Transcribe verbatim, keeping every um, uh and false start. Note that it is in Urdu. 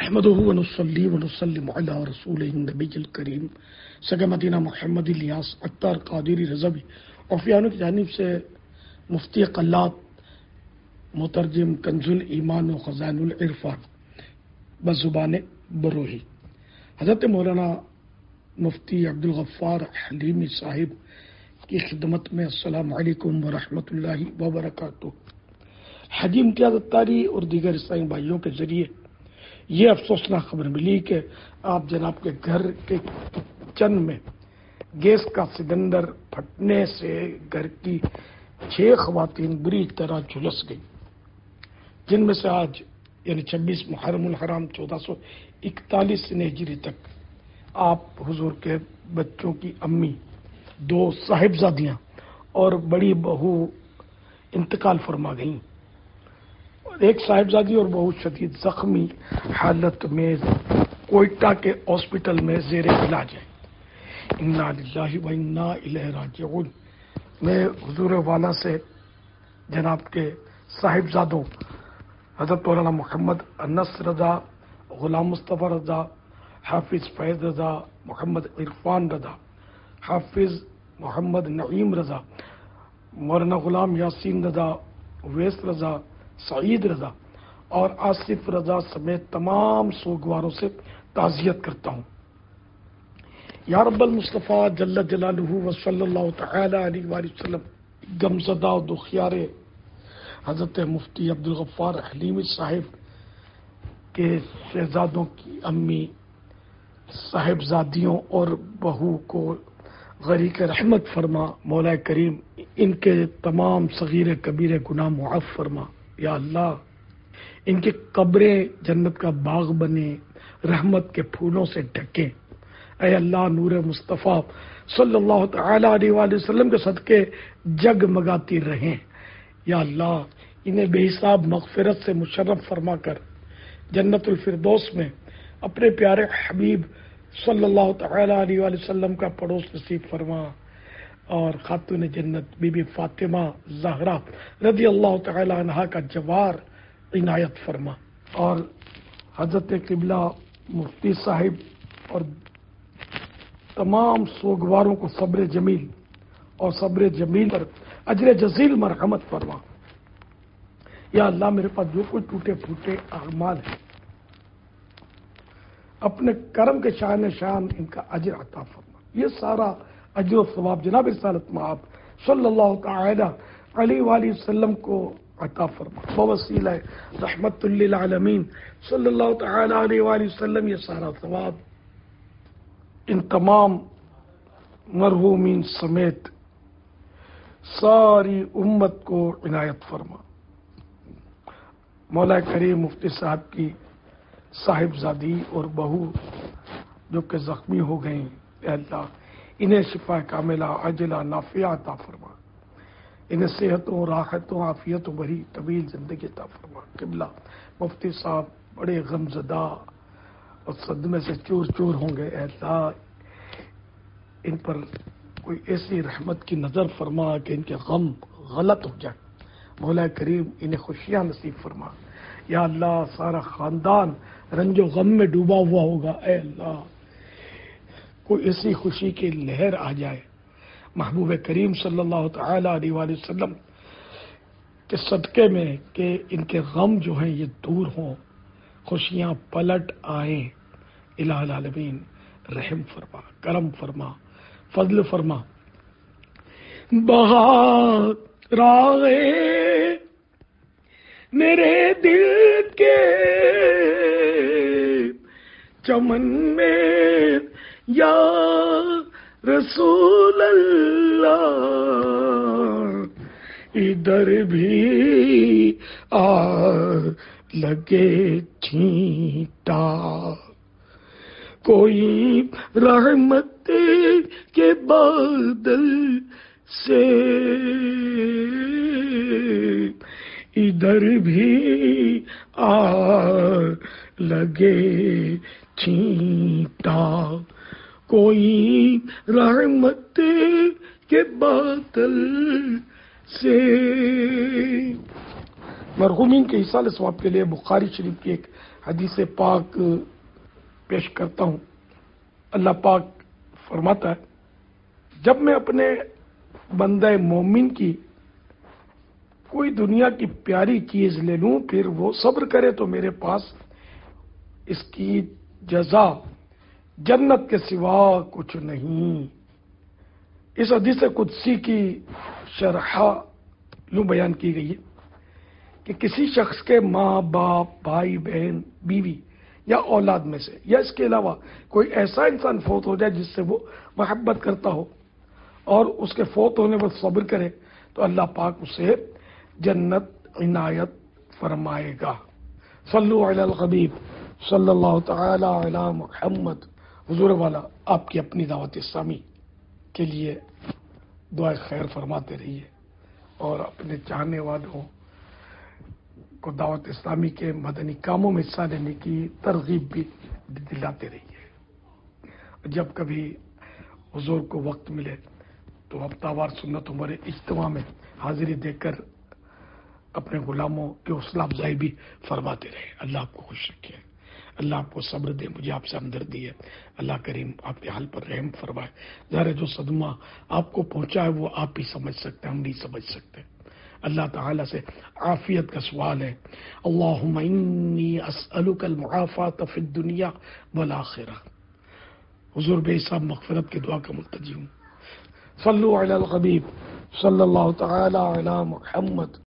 نحمده ونصلي ونسلم على رسوله النبی الکریم سگے مدینہ محمد الیاس اختر قادری رضوی عفیانوں کی جانب سے مفتی قلات مترجم کنز الایمان و خزائن العرفان بزبان بروہی حضرت مولانا مفتی عبدالغفار حلیمی صاحب کی خدمت میں السلام علیکم ورحمۃ اللہ وبرکاتہ۔ حجی امتیاز اتاری اور دیگر عیسائی بھائیوں کے ذریعے یہ افسوسناک خبر ملی کہ آپ جناب کے گھر کے کچن میں گیس کا سلنڈر پھٹنے سے گھر کی چھ خواتین بری طرح جھلس گئی، جن میں سے آج یعنی چھبیس محرم الحرام چودہ سو اکتالیس ہجری تک آپ حضور کے بچوں کی امی، دو صاحبزادیاں اور بڑی بہو انتقال فرما گئیں۔ ایک صاحبزادی اور بہت شدید زخمی حالت میں کوئٹہ کے ہاسپٹل میں زیر علاج ہے۔ انا للہ و انا الیہ راجعون۔ میں حضور والا سے جناب کے صاحبزادوں حضرت مولانا محمد انس رضا، غلام مصطفیٰ رضا، حافظ فیض رضا، محمد عرفان رضا، حافظ محمد نعیم رضا، مولانا غلام یاسین رضا، اویس رضا، سعید رضا اور آصف رضا سمیت تمام سوگواروں سے تعزیت کرتا ہوں۔ یا رب المصطفیٰ جل جلالہ و صلی اللہ تعالی علیہ وآلہ وسلم غمزدہ و دکھیار حضرت مفتی عبدالغفار حلیمی صاحب کے شہزادوں کی امی، صاحبزادیوں اور بہو کو غریق رحمت فرما۔ مولا کریم ان کے تمام صغیر کبیر گناہ معاف فرما۔ یا اللہ ان کی قبریں جنت کا باغ بنے، رحمت کے پھولوں سے ڈھکیں۔ اے اللہ نور مصطفیٰ صلی اللہ تعالی علیہ وآلہ وسلم کے صدقے جگمگاتی رہیں۔ یا اللہ انہیں بے حساب مغفرت سے مشرف فرما کر جنت الفردوس میں اپنے پیارے حبیب صلی اللہ تعالی علیہ وآلہ وسلم کا پڑوس نصیب فرما، اور خاتون جنت بی بی فاطمہ زہرا رضی اللہ تعالی عنہا کا جوار عنایت فرما، اور حضرت قبلہ مفتی صاحب اور تمام سوگواروں کو صبر جمیل اور صبر جمیل پر اجر جزیل مرحمت فرما۔ یا اللہ میرے پاس جو کچھ ٹوٹے پھوٹے اعمال ہیں اپنے کرم کے شان شان ان کا اجر عطا فرما۔ یہ سارا اجر و ثواب جناب رسالت مآب صلی اللہ تعالی علیہ وآلہ وسلم کو عطا فرما۔ بوسیلہ رحمت للعالمین صلی اللہ تعالی علیہ وآلہ وسلم یہ سارا ثواب ان تمام مرحومین سمیت ساری امت کو عنایت فرما۔ مولا کریم مفتی صاحب کی صاحبزادی اور بہو جو کہ زخمی ہو گئیں، اے اللہ انہیں شفا کاملہ عاجلہ نافعہ عطا فرما، انہیں صحتوں راحتوں عافیت و بری طویل زندگی عطا فرما۔ قبلہ مفتی صاحب بڑے غم زدہ اور صدمے سے چور چور ہوں گے، اے اللہ ان پر کوئی ایسی رحمت کی نظر فرما کہ ان کے غم غلط ہو جائے۔ مولا کریم انہیں خوشیاں نصیب فرما۔ یا اللہ سارا خاندان رنج و غم میں ڈوبا ہوا ہوگا، اے اللہ کوئی ایسی خوشی کی لہر آ جائے محبوب کریم صلی اللہ تعالی علیہ وآلہ وسلم کے صدقے میں کہ ان کے غم جو ہیں یہ دور ہوں، خوشیاں پلٹ آئیں۔ الہ العالمین رحم فرما، کرم فرما، فضل فرما۔ بہار آئے میرے دل کے چمن میں یا رسول اللہ، ادھر بھی آ لگے چھینٹا، کوئی رحمت کے بادل سے ادھر بھی آ لگے چھینٹا، کوئی رحمت کے بادل سے۔ مرحومین کے ایصال ثواب کے لیے بخاری شریف کی ایک حدیث پاک پیش کرتا ہوں۔ اللہ پاک فرماتا ہے جب میں اپنے بندہ مومن کی کوئی دنیا کی پیاری چیز لے لوں پھر وہ صبر کرے تو میرے پاس اس کی جزا جنت کے سوا کچھ نہیں۔ اس حدیث قدسی کی شرح یوں بیان کی گئی ہے کہ کسی شخص کے ماں باپ بھائی بہن بیوی یا اولاد میں سے یا اس کے علاوہ کوئی ایسا انسان فوت ہو جائے جس سے وہ محبت کرتا ہو اور اس کے فوت ہونے پر صبر کرے تو اللہ پاک اسے جنت عنایت فرمائے گا۔ صلو علی الحبیب صلی اللہ تعالی علی محمد۔ حضور والا آپ کی اپنی دعوت اسلامی کے لیے دعائیں خیر فرماتے رہیے اور اپنے چاہنے والوں کو دعوت اسلامی کے مدنی کاموں میں حصہ لینے کی ترغیب بھی دلاتے رہیے۔ جب کبھی حضور کو وقت ملے تو ہفتہ وار سنت عمر اجتماع میں حاضری دے کر اپنے غلاموں کی حوصلہ افزائی بھی فرماتے رہے۔ اللہ آپ کو خوش رکھے، اللہ آپ کو صبر دے، مجھے آپ سے ہمدردی ہے، اللہ کریم آپ کے حال پر رحم فرمائے۔ ظاہر ہے جو صدمہ آپ کو پہنچا ہے وہ آپ بھی سمجھ سکتے ہیں، ہم نہیں سمجھ سکتے۔ اللہ تعالیٰ سے عافیت کا سوال ہے، اللہم انی اسألک المعافات فی الدنیا والآخرہ۔ حضور بے حساب مغفرت کی دعا کا ملتجی ہوں۔ صلو علی الحبیب صلی اللہ تعالی علی محمد۔